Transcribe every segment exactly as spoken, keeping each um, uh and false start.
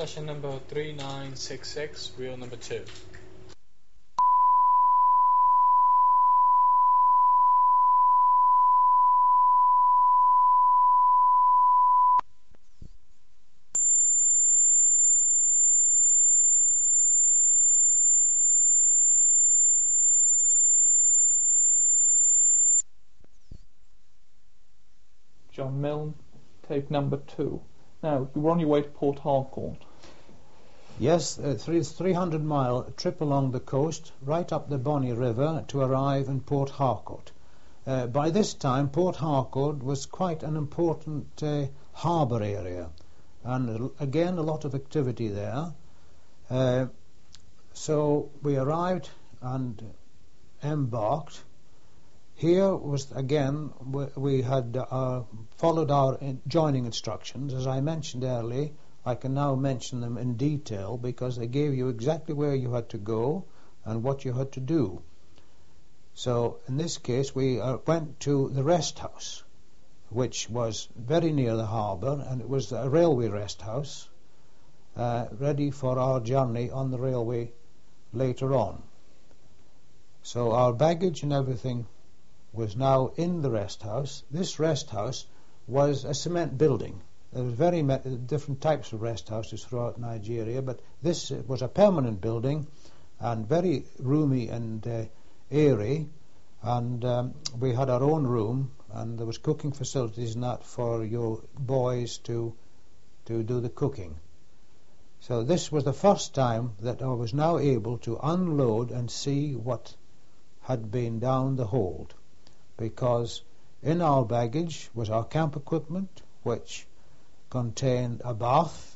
Session number three nine six six, reel number two. John Milne, tape number two. Now, you were on your way to Port Harcourt. Yes, a three, three hundred mile trip along the coast, right up the Bonny River to arrive in Port Harcourt. Uh, by this time, Port Harcourt was quite an important uh, harbour area, and uh, again, a lot of activity there. Uh, so we arrived and embarked. Here was, again, we, we had uh, followed our in joining instructions. As I mentioned earlier, I can now mention them in detail because they gave you exactly where you had to go and what you had to do. So, in this case, we uh, went to the rest house, which was very near the harbour, and it was a railway rest house, uh, ready for our journey on the railway later on. So our baggage and everything was now in the rest house. This rest house was a cement building. There were very different types of rest houses throughout Nigeria, but this was a permanent building and very roomy and uh, airy, and um, we had our own room, and there was cooking facilities and that for your boys to to do the cooking. So this was the first time that I was now able to unload and see what had been down the hold, because in our baggage was our camp equipment, which contained a bath.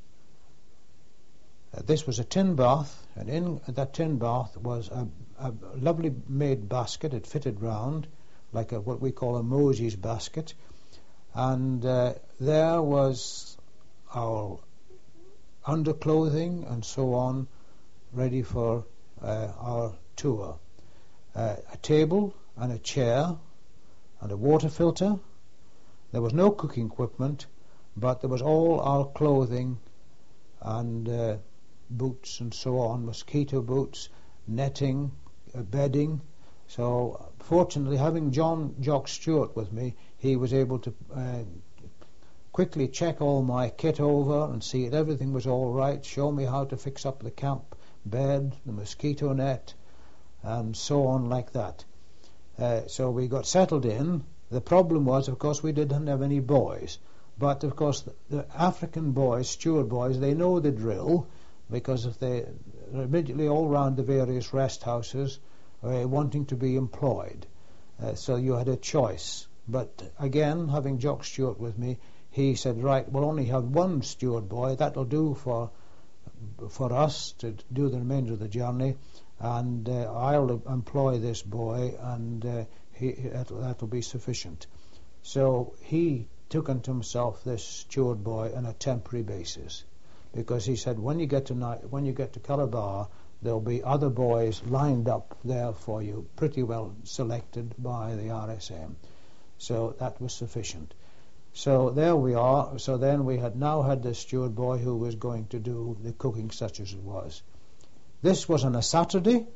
Uh, this was a tin bath, and in that tin bath was a, a lovely made basket. It fitted round like a, what we call a Moses basket, and uh, there was our underclothing and so on ready for uh, our tour. Uh, a table and a chair and a water filter. There was no cooking equipment, but there was all our clothing and uh, boots and so on, mosquito boots, netting, uh, bedding. So fortunately, having John Jock Stewart with me, he was able to uh, quickly check all my kit over and see that everything was all right, show me how to fix up the camp bed, the mosquito net, and so on like that. Uh, so we got settled in. The problem was, of course, we didn't have any boys. But, of course, the, the African boys, steward boys, they know the drill, because if they are immediately all round the various rest houses uh, wanting to be employed. Uh, so you had a choice. But, again, having Jock Stewart with me, he said, right, we'll only have one steward boy. That'll do for for us to do the remainder of the journey. And uh, I'll employ this boy, and uh, he, that'll, that'll be sufficient. So he took unto himself this steward boy on a temporary basis, because he said, when you get to night, when you get to Calabar, there'll be other boys lined up there for you, pretty well selected by the R S M. So that was sufficient. So there we are. So then we had now had this steward boy who was going to do the cooking such as it was. This was on a Saturday,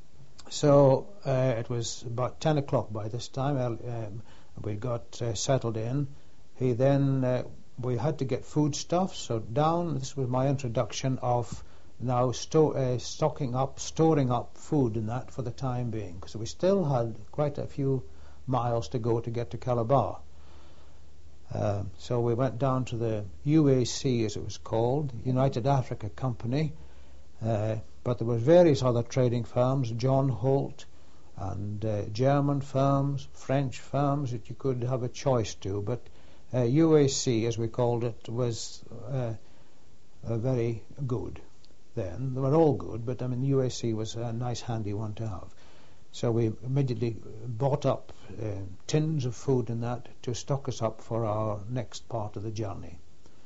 so uh, it was about ten o'clock by this time. Um, we got uh, settled in. He then, uh, we had to get foodstuffs, so down, this was my introduction of now sto uh, stocking up, storing up food and that for the time being, because we still had quite a few miles to go to get to Calabar. Uh, so we went down to the U A C, as it was called, United Africa Company, uh, but there were various other trading firms, John Holt, and uh, German firms, French firms that you could have a choice to, but uh, U A C, as we called it, was uh, uh, very good then. They were all good, but I mean U A C was a nice handy one to have. So we immediately bought up uh, tins of food and that to stock us up for our next part of the journey.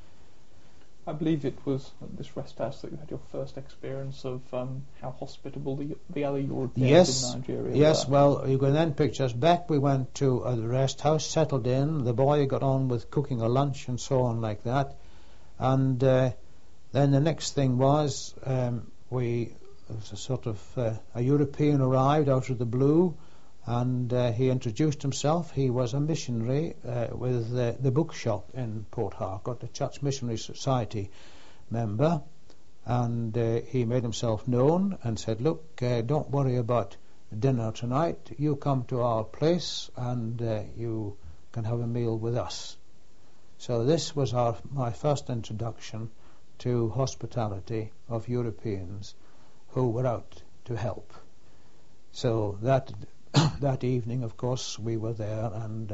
I believe it was at this rest house that you had your first experience of um, how hospitable the, the other Europeans yes, in Nigeria Yes, were. well, you can then picture us back. We went to uh, the rest house, settled in. The boy got on with cooking a lunch and so on like that. And uh, Then the next thing was um, we, it was a sort of uh, a European arrived out of the blue, and uh, he introduced himself. He was a missionary uh, with uh, the bookshop in Port Harcourt, a Church Missionary Society member, and uh, he made himself known and said, look, uh, don't worry about dinner tonight. You come to our place and uh, you can have a meal with us. So this was our my first introduction to hospitality of Europeans who were out to help. So that that evening, of course, we were there and uh,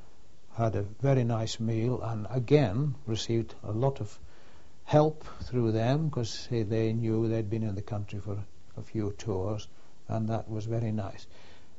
had a very nice meal, and again received a lot of help through them, because they knew they'd been in the country for a few tours, and that was very nice.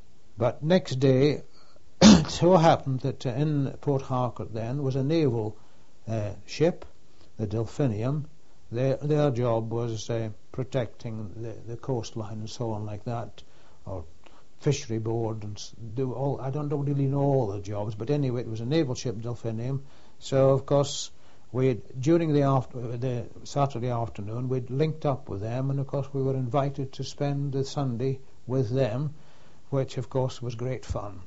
But next day, it so happened that uh, in Port Harcourt then was a naval uh, ship, the Delphinium. Their, their job was uh, protecting the, the coastline and so on like that, or fishery board, and s- do all. I don't really know all the jobs, but anyway, it was a naval ship, Delphinium. So of course, we during the after the Saturday afternoon, we'd linked up with them, and of course we were invited to spend the Sunday with them, which of course was great fun.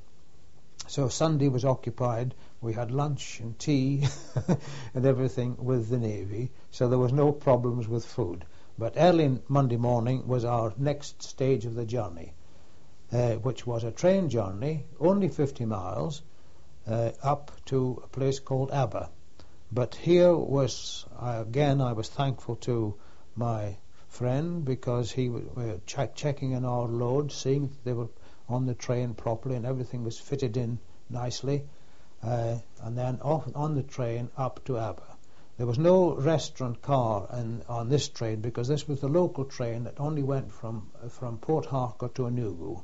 So Sunday was occupied. We had lunch and tea and everything with the Navy, so there was no problems with food. But early Monday morning was our next stage of the journey, uh, which was a train journey, only fifty miles, uh, up to a place called Aber. But here was, uh, again, I was thankful to my friend, because he was uh, check, checking in our loads, seeing that they were on the train properly and everything was fitted in nicely, uh, and then off on the train up to Aber. There was no restaurant car in, on this train, because this was the local train that only went from uh, from Port Harcourt to Enugu.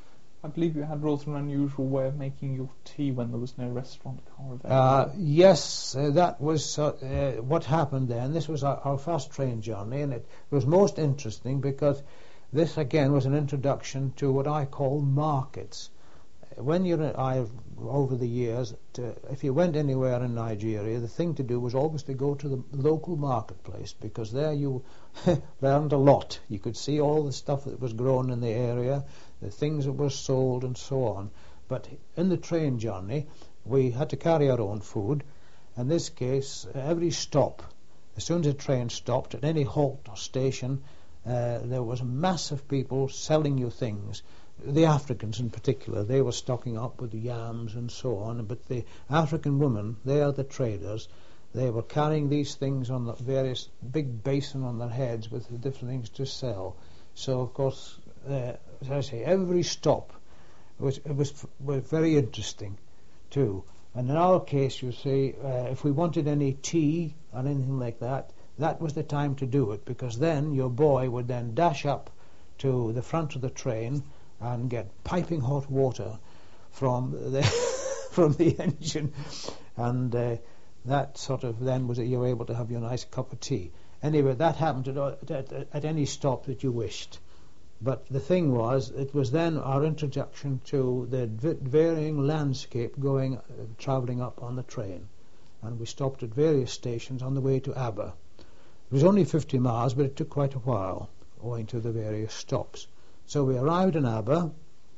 I believe you had rather an unusual way of making your tea when there was no restaurant car available. Uh, yes, uh, that was uh, uh, what happened then. This was our, our first train journey, and it was most interesting because this again was an introduction to what I call markets. When you're, I over the years, to, if you went anywhere in Nigeria, the thing to do was always to go to the local marketplace, because there you learned a lot. You could see all the stuff that was grown in the area, the things that were sold, and so on. But in the train journey, we had to carry our own food. In this case, every stop, as soon as a train stopped, at any halt or station, uh, there was a mass of people selling you things. The Africans in particular, they were stocking up with yams and so on, but the African women, they are the traders, they were carrying these things on the various big basin on their heads with the different things to sell. So of course, uh, as I say, every stop was it was was very interesting too. And in our case, you see, uh, if we wanted any tea or anything like that, that was the time to do it, because then your boy would then dash up to the front of the train and get piping hot water from the from the engine, and uh, that sort of then was that you were able to have your nice cup of tea. Anyway, that happened at, at, at any stop that you wished. But the thing was, it was then our introduction to the v- varying landscape going, uh, travelling up on the train, and we stopped at various stations on the way to Aber. It was only fifty miles, but it took quite a while, owing to the various stops. So we arrived in Aber,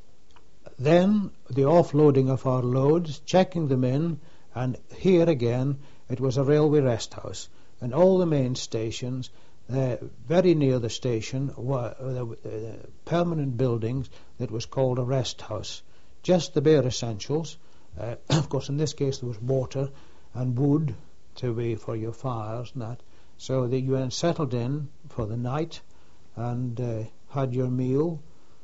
then the offloading of our loads, checking them in, and here again it was a railway rest house. And all the main stations, uh, very near the station, were uh, uh, permanent buildings that was called a rest house. Just the bare essentials. Uh, of course, in this case there was water and wood to be for your fires and that. So that you then settled in for the night and uh, had your meal,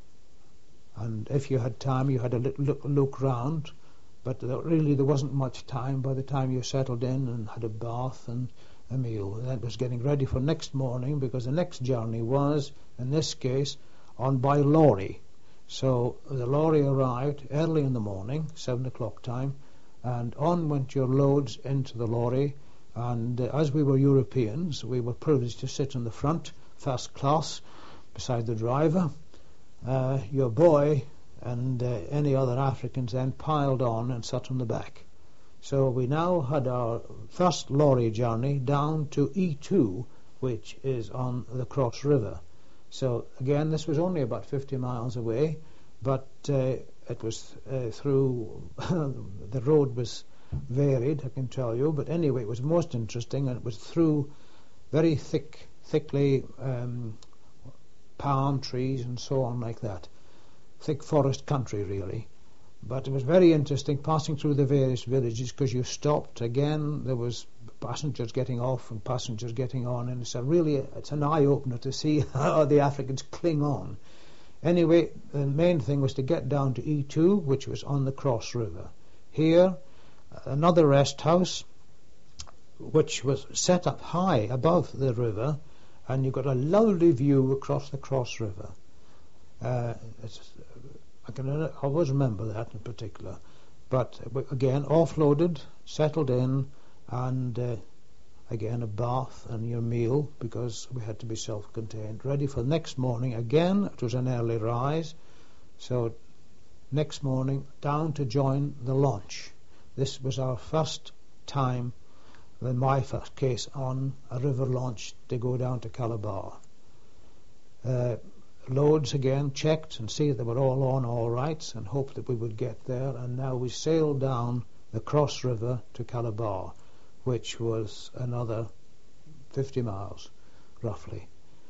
and if you had time you had a little look, look round, but there, really there wasn't much time by the time you settled in and had a bath and a meal. That was getting ready for next morning, because the next journey was, in this case, on by lorry. So the lorry arrived early in the morning, seven o'clock time, and on went your loads into the lorry, and uh, as we were Europeans, we were privileged to sit in the front, first class, beside the driver. Uh, your boy and uh, any other Africans then piled on and sat on the back. So we now had our first lorry journey down to E two, which is on the Cross River. So again, this was only about fifty miles away, but uh, it was uh, through the road was varied, I can tell you, but anyway, it was most interesting, and it was through very thick, thickly um, palm trees and so on like that, thick forest country really. But it was very interesting passing through the various villages, because you stopped again. There was passengers getting off and passengers getting on, and it's a really it's an eye opener to see how the Africans cling on. Anyway, the main thing was to get down to E two, which was on the Cross River. Here, another rest house, which was set up high above the river, and you got a lovely view across the Cross River. Uh, it's, I can always remember that in particular. But again, offloaded, settled in, and uh, again a bath and your meal, because we had to be self-contained. Ready for the next morning. Again, it was an early rise, so next morning down to join the launch. This was our first time, in my first case, on a river launch to go down to Calabar. Uh, loads again, checked and see that they were all on all right, and hoped that we would get there. And now we sailed down the Cross River to Calabar, which was another fifty miles, roughly.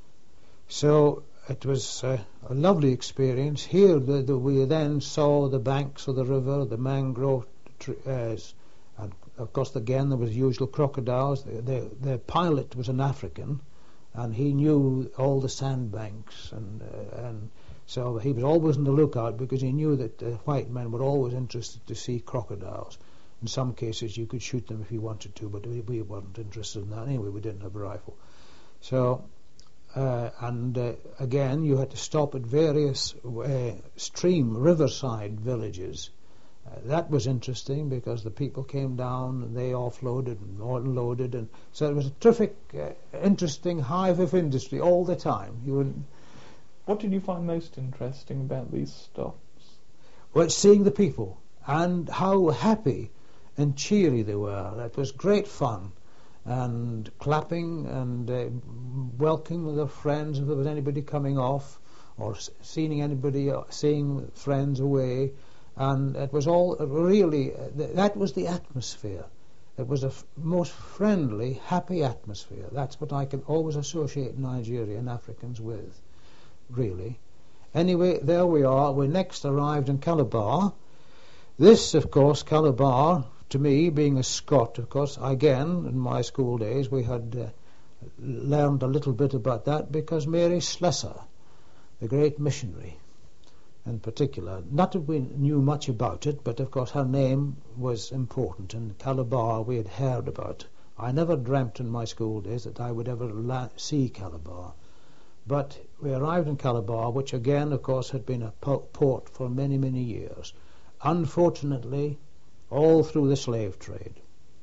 So it was uh, a lovely experience. Here the, the, we then saw the banks of the river, the mangrove trees, and of course again there was usual crocodiles. The, the, the pilot was an African, and he knew all the sandbanks, and uh, and so he was always on the lookout, because he knew that uh, white men were always interested to see crocodiles. In some cases you could shoot them if you wanted to, but we, we weren't interested in that anyway. We didn't have a rifle. So uh, and uh, again you had to stop at various uh, stream riverside villages. Uh, that was interesting, because the people came down and they offloaded and unloaded, and so it was a terrific, uh, interesting hive of industry all the time. You would, What did you find most interesting about these stops? well, seeing the people and how happy and cheery they were. It was great fun, and clapping and uh, welcoming their friends if there was anybody coming off, or seeing anybody, uh, seeing friends away. And it was all really, uh, th- that was the atmosphere. It was a f- most friendly, happy atmosphere. That's what I can always associate Nigeria and Africans with, really. Anyway, there we are. We next arrived in Calabar. This, of course, Calabar, to me, being a Scot, of course, again, in my school days, we had uh, learned a little bit about that, because Mary Slessor, the great missionary, in particular. Not that we knew much about it, but of course her name was important, and Calabar we had heard about. I never dreamt in my school days that I would ever la- see Calabar. But we arrived in Calabar, which again, of course, had been a po- port for many, many years. Unfortunately, all through the slave trade.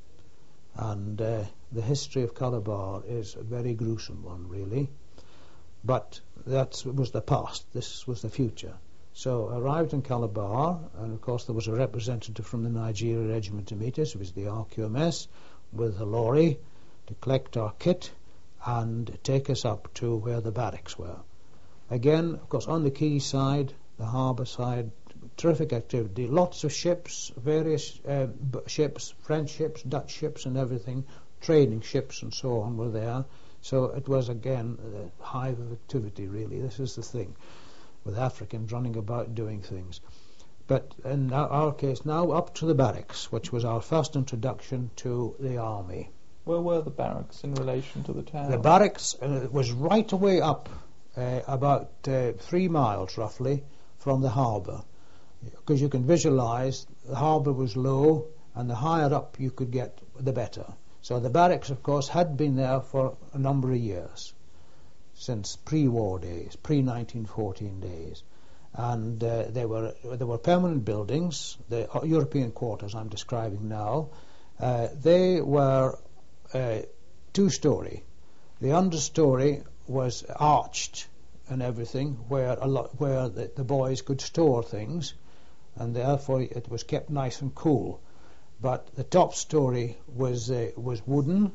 And uh, the history of Calabar is a very gruesome one, really. But that was the past. This was the future. So arrived in Calabar, and of course there was a representative from the Nigeria Regiment to meet us. It was the R Q M S with a lorry to collect our kit and take us up to where the barracks were. Again, of course, on the quay side, the harbour side, terrific activity. Lots of ships, various uh, b- ships, French ships, Dutch ships and everything, trading ships and so on were there. So it was again a hive of activity, really. This is the thing, with Africans running about doing things. But in our, our case now, up to the barracks, which was our first introduction to the army. Where were the barracks in relation to the town? The barracks uh, was right away up, uh, about uh, three miles roughly from the harbour, because you can visualise the harbour was low, and the higher up you could get, the better. So the barracks, of course, had been there for a number of years, since pre-war days, pre nineteen fourteen days, and uh, they were there were permanent buildings. The European quarters I'm describing now, uh, they were uh, two-story. The understory was arched and everything, where a lot where the, the boys could store things, and therefore it was kept nice and cool. But the top story was uh, was wooden,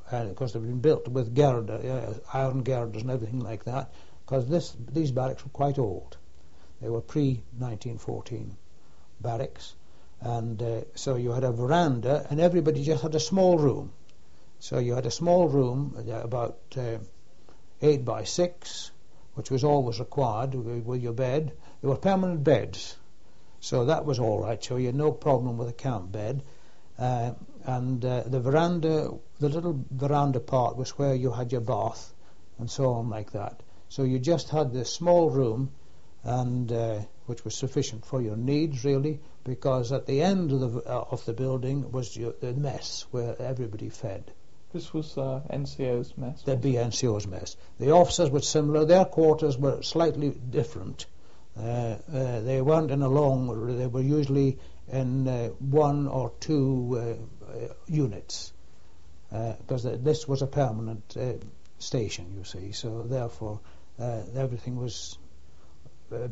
because they've been built with girder, uh, iron girders and everything like that, because this these barracks were quite old. They were pre nineteen fourteen barracks, and uh, so you had a veranda, and everybody just had a small room. So you had a small room, uh, about uh, eight by six, which was always required with, with your bed. There were permanent beds, so that was all right. So you had no problem with a camp bed. Uh, and uh, the veranda, the little veranda part was where you had your bath and so on like that. So you just had this small room, and uh, which was sufficient for your needs really, because at the end of the uh, of the building was your, the mess where everybody fed. This was uh, N C O's mess. That'd be N C O's mess. The officers were similar. Their quarters were slightly different. Uh, uh, they weren't in a long. They were usually in uh, one or two uh, uh, units, because uh, this was a permanent uh, station, you see. So therefore, uh, everything was, uh,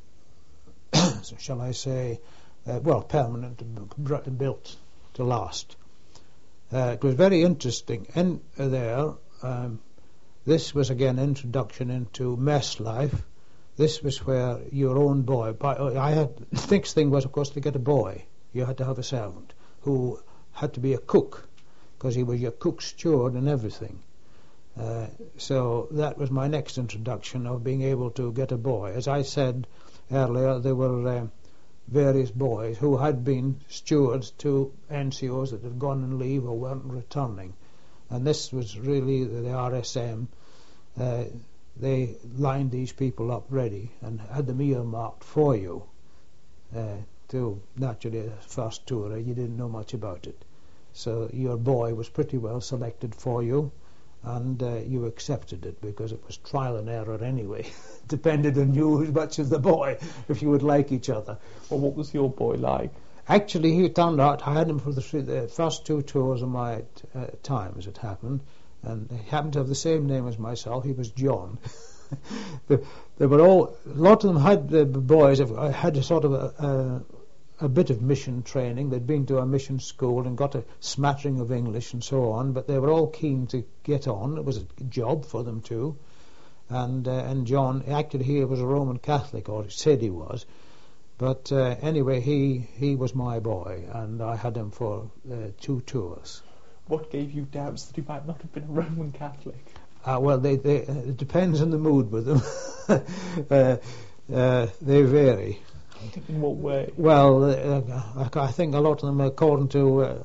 shall I say, uh, well, permanent, built to last. Uh, it was very interesting. In uh, there, um, this was again introduction into mess life. This was where your own boy. I had the next thing was, of course, to get a boy. You had to have a servant who had to be a cook, because he was your cook, steward, and everything. Uh, so that was my next introduction of being able to get a boy. As I said earlier, there were uh, various boys who had been stewards to N C Os that had gone on leave or weren't returning, and this was really the, the R S M. Uh, they lined these people up ready and had them earmarked for you. Uh, to naturally, the first tour, you didn't know much about it, so your boy was pretty well selected for you, and uh, you accepted it because it was trial and error anyway. Depended on you as much as the boy, if you would like each other. Well, what was your boy like? Actually, he turned out, I had him for the, three, the first two tours of my uh, time, as it happened, and he happened to have the same name as myself. He was John. they, they were all, a lot of them had, the boys have, had a sort of a, a, a bit of mission training. They'd been to a mission school and got a smattering of English and so on, but they were all keen to get on. It was a job for them too. And uh, and John, actually he was a Roman Catholic, or he said he was, but uh, anyway, he he was my boy, and I had him for uh, two tours. What gave you doubts that he might not have been a Roman Catholic? Uh, well, they, they, uh, it depends on the mood with them. uh, uh, they vary. In what way? Well, uh, I think a lot of them, according to uh,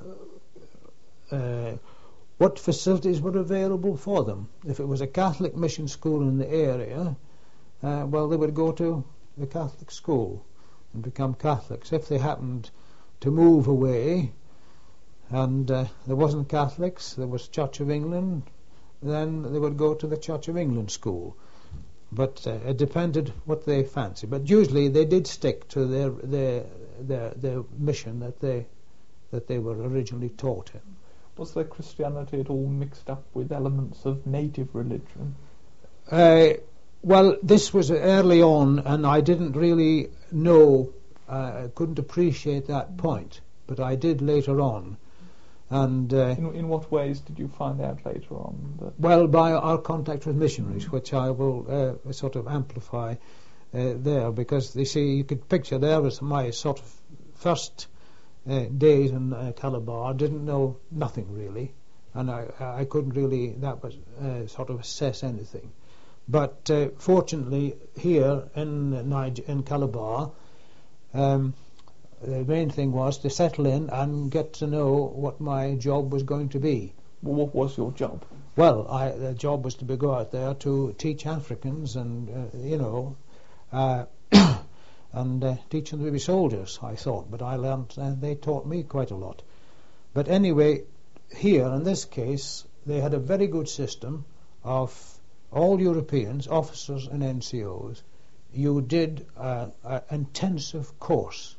uh, what facilities were available for them. If it was a Catholic mission school in the area, uh, well, they would go to the Catholic school and become Catholics. If they happened to move away and uh, there wasn't Catholics, there was Church of England, then they would go to the Church of England school. But uh, it depended what they fancied. But usually they did stick to their their their, their mission that they that they were originally taught in. Was their Christianity at all mixed up with elements of native religion? Uh, well, this was early on, and I didn't really know, uh, I couldn't appreciate that point, but I did later on. And uh, in, in what ways did you find out later on? That well, by our contact with missionaries, which I will uh, sort of amplify uh, there, because you see, you could picture there was my sort of first uh, days in uh, Calabar. I didn't know nothing really, and I, I couldn't really that was uh, sort of assess anything. But uh, fortunately, here in Niger, in Calabar, um, the main thing was to settle in and get to know what my job was going to be. Well, what was your job? Well, I, the job was to be go out there to teach Africans and, uh, you know, uh, and uh, teach them to be soldiers, I thought. But I learned, uh, they taught me quite a lot. But anyway, here, in this case, they had a very good system of all Europeans, officers and N C Os. You did uh, an intensive course,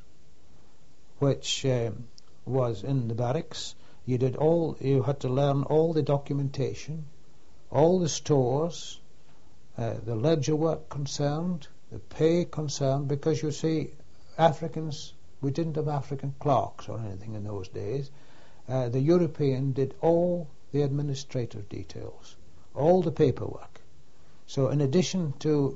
which um, was in the barracks. You did all. You had to learn all the documentation, all the stores, uh, the ledger work concerned, the pay concerned. Because you see, Africans, we didn't have African clerks or anything in those days. Uh, the European did all the administrative details, all the paperwork. So in addition to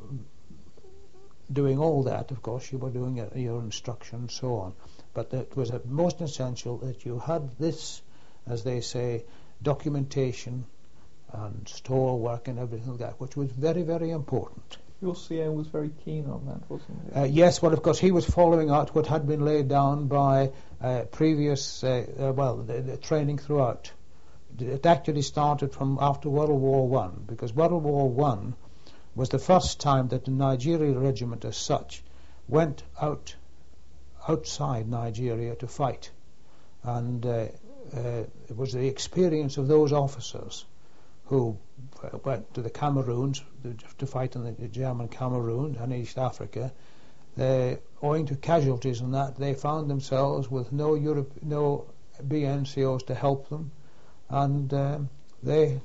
doing all that, of course, you were doing uh, your instruction and so on. But it was uh, most essential that you had this, as they say, documentation and store work and everything like that, which was very, very important. Your C A was very keen on that, wasn't he? Uh, yes, well, of course, he was following out what had been laid down by uh, previous, uh, uh, well, the, the training throughout. It actually started from after World War One, because World War One was the first time that the Nigeria Regiment as such went out outside Nigeria to fight. And uh, uh, it was the experience of those officers who uh, went to the Cameroons to fight in the German Cameroon and East Africa. They, owing to casualties and that, they found themselves with no Europe, no B N C Os to help them, and um, they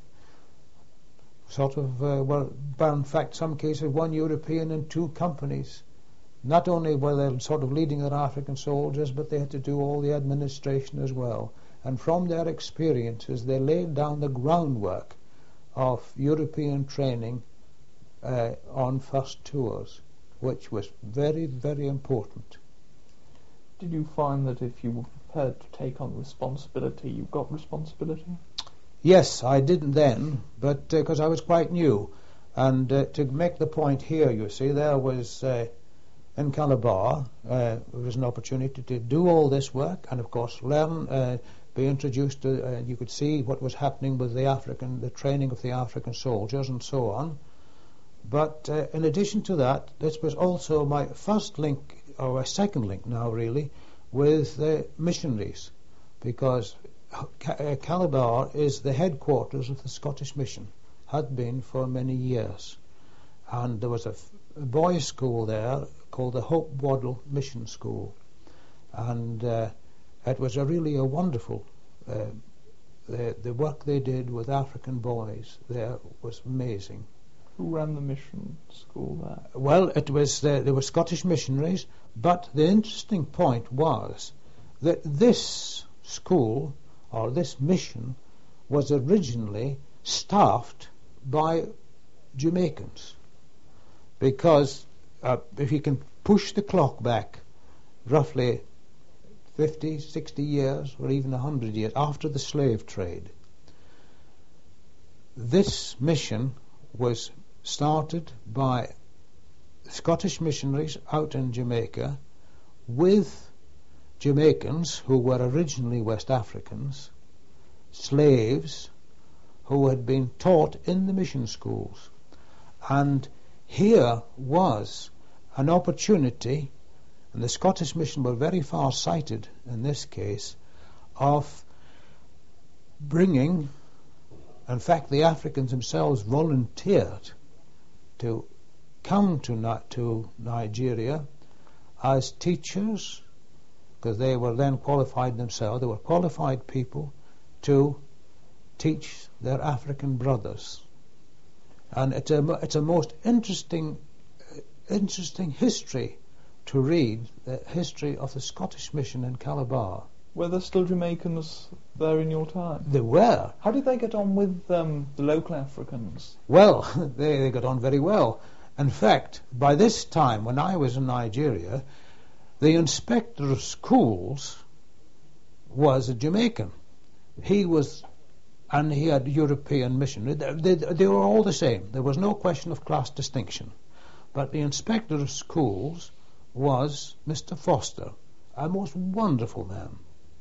sort of uh, were, in fact, some cases, one European and two companies. Not only were they sort of leading their African soldiers, but they had to do all the administration as well. And from their experiences, they laid down the groundwork of European training uh, on first tours, which was very, very important. Did you find that if you were prepared to take on responsibility, you got responsibility? Yes, I didn't then, but because uh, I was quite new. And uh, to make the point here, you see, there was, uh, in Calabar, uh, there was an opportunity to do all this work and, of course, learn, uh, be introduced to, uh, you could see what was happening with the African, the training of the African soldiers and so on. But uh, in addition to that, this was also my first link, or my second link now really, with the missionaries, because uh, Calabar is the headquarters of the Scottish Mission, had been for many years. And there was a, f- a boys' school there called the Hope Waddle Mission School. And uh, it was a really a wonderful, uh, the, the work they did with African boys there was amazing. Who ran the mission school there? Well, it was uh, there were Scottish missionaries, but the interesting point was that this school, or this mission, was originally staffed by Jamaicans, because uh, if you can push the clock back roughly fifty, sixty years, or even one hundred years after the slave trade, this mission was started by Scottish missionaries out in Jamaica with Jamaicans who were originally West Africans, slaves who had been taught in the mission schools. And here was an opportunity, and the Scottish mission were very far-sighted in this case, of bringing, in fact the Africans themselves volunteered to come to, Ni- to Nigeria as teachers, because they were then qualified themselves, they were qualified people to teach their African brothers. And it's a, it's a most interesting, uh, interesting history to read, the history of the Scottish mission in Calabar. Were there still Jamaicans there in your time? There were. How did they get on with um, the local Africans? Well, they, they got on very well. In fact, by this time, when I was in Nigeria, the inspector of schools was a Jamaican. He was, and he had European missionary. They, they, they were all the same. There was no question of class distinction. But the inspector of schools was Mister Foster, a most wonderful man.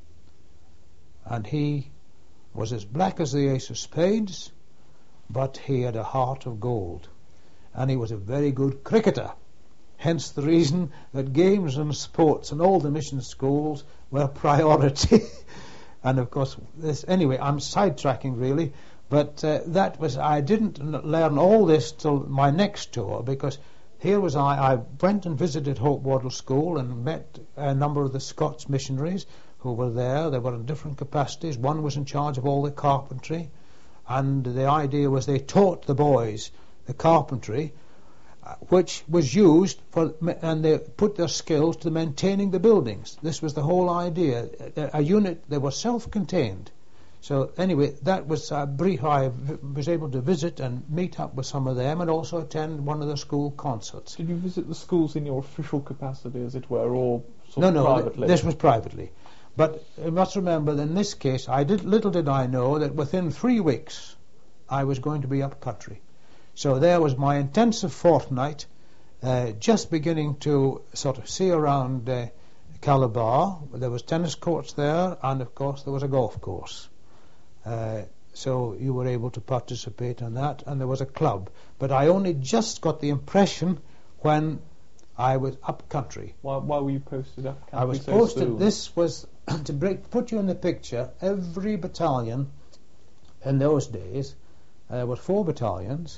And he was as black as the ace of spades, but he had a heart of gold. And he was a very good cricketer. Hence the reason that games and sports and all the mission schools were priority. And of course, this anyway, I'm sidetracking really, but uh, that was, I didn't learn all this till my next tour, because here was I, I went and visited Hope Waddle School and met a number of the Scots missionaries who were there. They were in different capacities. One was in charge of all the carpentry, and the idea was they taught the boys the carpentry, uh, which was used for, and they put their skills to maintaining the buildings. This was the whole idea. A, a unit, they were self-contained. So anyway, that was a brief. I v- was able to visit and meet up with some of them, and also attend one of the school concerts. Did you visit the schools in your official capacity, as it were, or sort No, of no, th- privately? this was privately. But you must remember that in this case, I did little did I know that within three weeks I was going to be up country. So there was my intensive fortnight, uh, just beginning to sort of see around uh, Calabar. There was tennis courts there, and of course there was a golf course. Uh, so you were able to participate in that, and there was a club. But I only just got the impression when I was up country. Why, why were you posted up country I was so posted. soon? This was to break, put you in the picture. Every battalion in those days, uh, there were four battalions.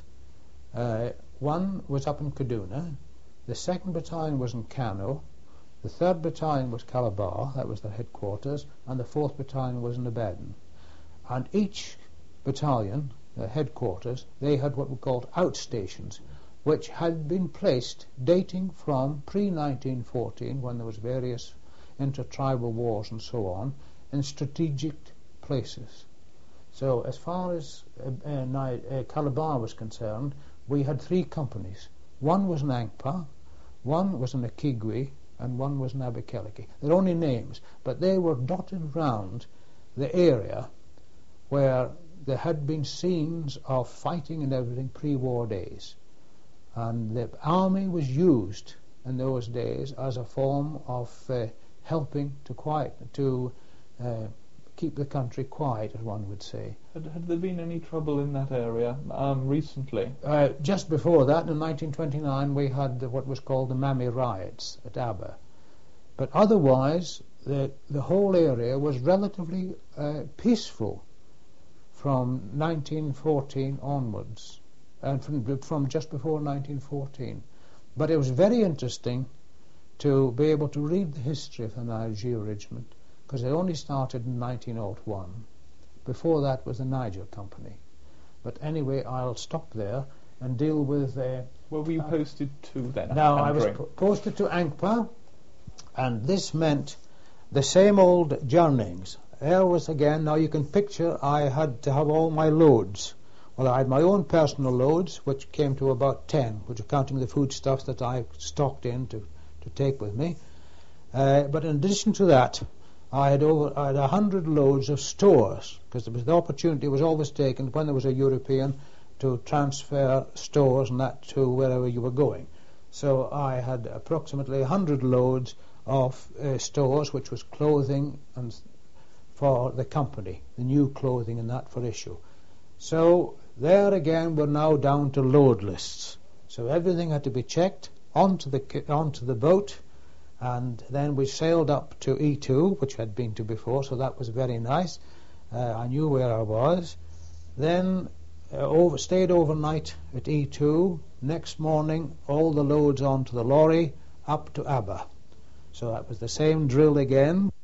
Uh, one was up in Kaduna. The second battalion was in Kano. The third battalion was Calabar. That was their headquarters, and the fourth battalion was in Ibadan. And each battalion, the headquarters, they had what were called outstations, which had been placed dating from pre nineteen fourteen, when there was various intertribal wars and so on, in strategic places. So as far as uh, uh, Ni- uh, Calabar was concerned, we had three companies. One was in Angpa, one was in Akigwe, and one was in Abakaliki. They're only names, but they were dotted round the area where there had been scenes of fighting and everything pre-war days. And the army was used in those days as a form of uh, helping to quiet, to uh, keep the country quiet, as one would say. Had, had there been any trouble in that area um, recently? Uh, just before that, in nineteen twenty-nine, we had the, what was called the Mami riots at Aba. But otherwise, the, the whole area was relatively uh, peaceful from nineteen fourteen onwards, and from, from just before nineteen fourteen. But it was very interesting to be able to read the history of the Niger Regiment, because it only started in nineteen oh one. Before that was the Niger Company. But anyway, I'll stop there and deal with... Uh, Where were you uh, posted to then? now, I was Andrew? po- posted to Angpa, and this meant the same old journeyings. There was again, now you can picture, I had to have all my loads. Well, I had my own personal loads, which came to about ten, which are counting the foodstuffs that I stocked in to, to take with me. Uh, but in addition to that, I had over I had a hundred loads of stores, because there was the opportunity was always taken when there was a European to transfer stores and that to wherever you were going. So I had approximately a hundred loads of uh, stores, which was clothing and for the company, the new clothing and that for issue. So there again, we're now down to load lists. So everything had to be checked onto the ki- onto the boat. And then we sailed up to E two, which I'd been to before, so that was very nice. Uh, I knew where I was. Then uh, over, stayed overnight at E two. Next morning, all the loads onto the lorry, up to Aba. So that was the same drill again.